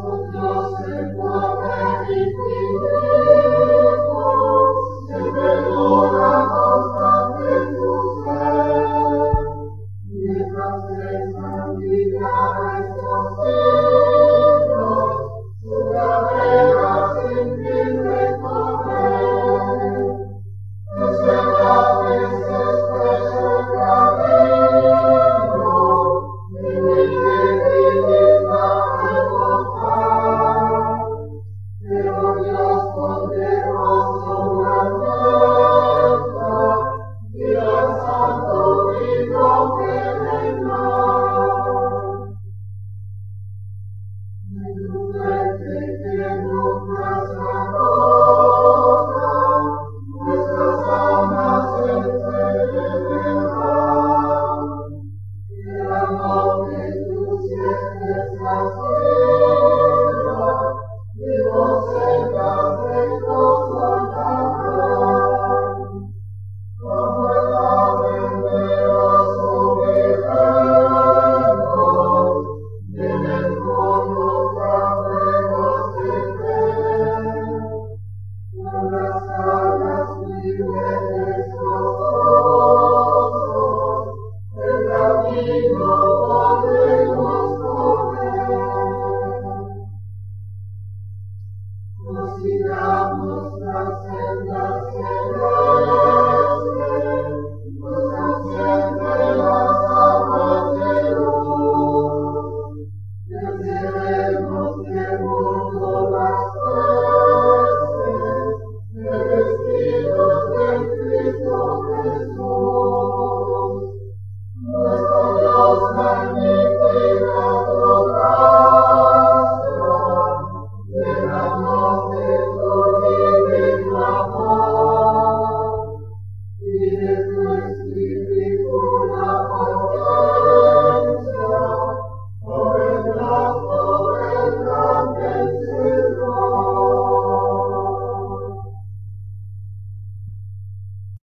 Dios en poder infinito, siempre dura constante en tu ser. Mientras de santidad estos siglos, tu carrera sin fin recorrer. Es verdad que se expresa el camino, y mi debilidad de gozar. Pero Dios poderoso la alcanza, y al santo Hijo que reina. De tu frente que nublas la rosa, nuestras almas se celebran. El amor que tú sientes así.